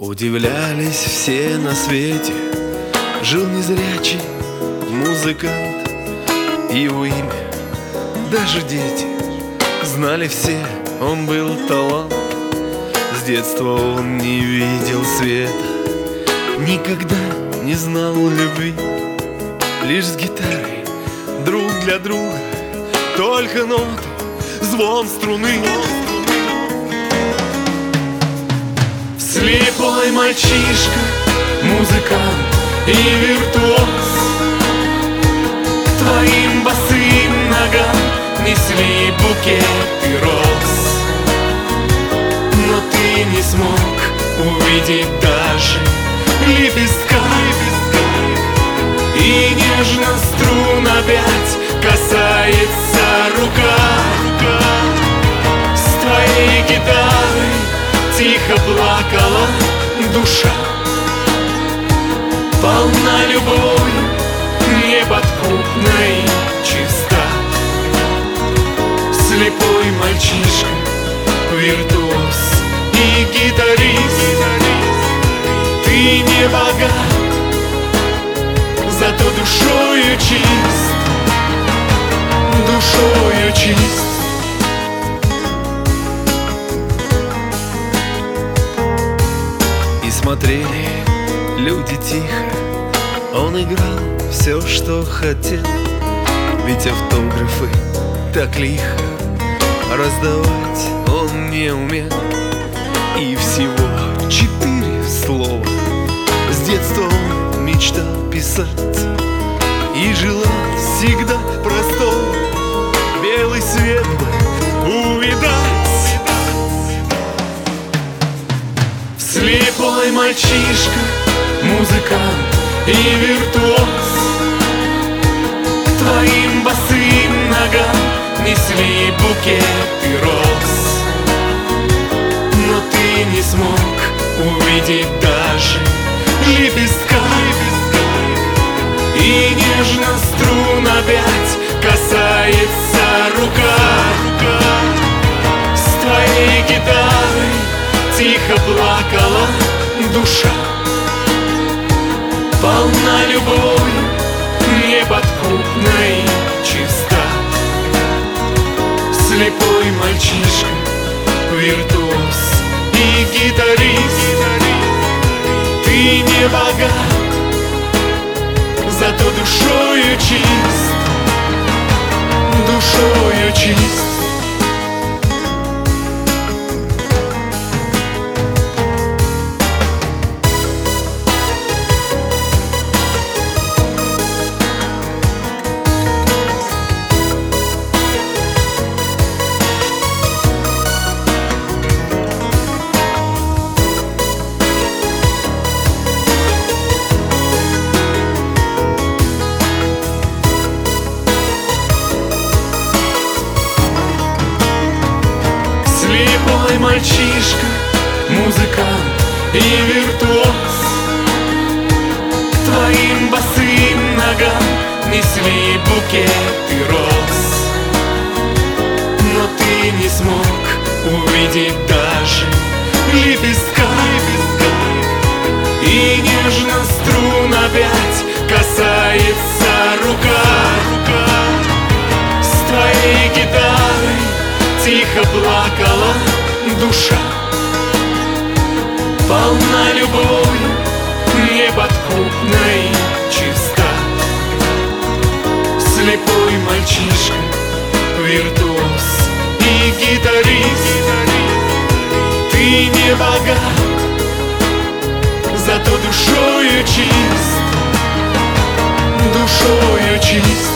Удивлялись все на свете, жил незрячий музыкант, и его имя даже дети знали все, он был талант. С детства он не видел света, никогда не знал любви. Лишь с гитарой, друг для друга, только ноты, звон струны. Слепой мальчишка, музыкант и виртуоз, твоим босым ногам несли букеты роз. Но ты не смог увидеть даже лепестка, и нежно струн опять касается рука. С твоей гитарой тихо плакала душа, полна любовью, неподкупной, чиста. Слепой мальчишка, виртуоз и гитарист, ты не богат, зато душою чист, душою чист. И смотрели люди тихо, он играл все, что хотел, ведь автографы так лихо раздавать он не умел. И всего 4 слова с детства он мечтал писать, и желал всегда простого белый свет бы увидать. Слепой мальчишка, музыкант и виртуоз, твоим босым ногам несли букеты роз. Но ты не смог увидеть даже лепестка, и нежно струн опять касается рука. С твоей гитарой тихо плакала душа, полна любовью, неподкупной, чиста. Слепой мальчишка, виртуоз и гитарист, ты не богат, зато душою чист, душою чист. Слепой мальчишка, музыкант и виртуоз, твоим босым ногам несли букеты роз. Но ты не смог увидеть даже лепестка, и нежно струн опять касается рука. С твоей гитарой тихо плакала душа, полна любовью, неподкупной, чиста. Слепой мальчишка, виртуоз и гитарист, ты не богат, зато душою чист, душою чист.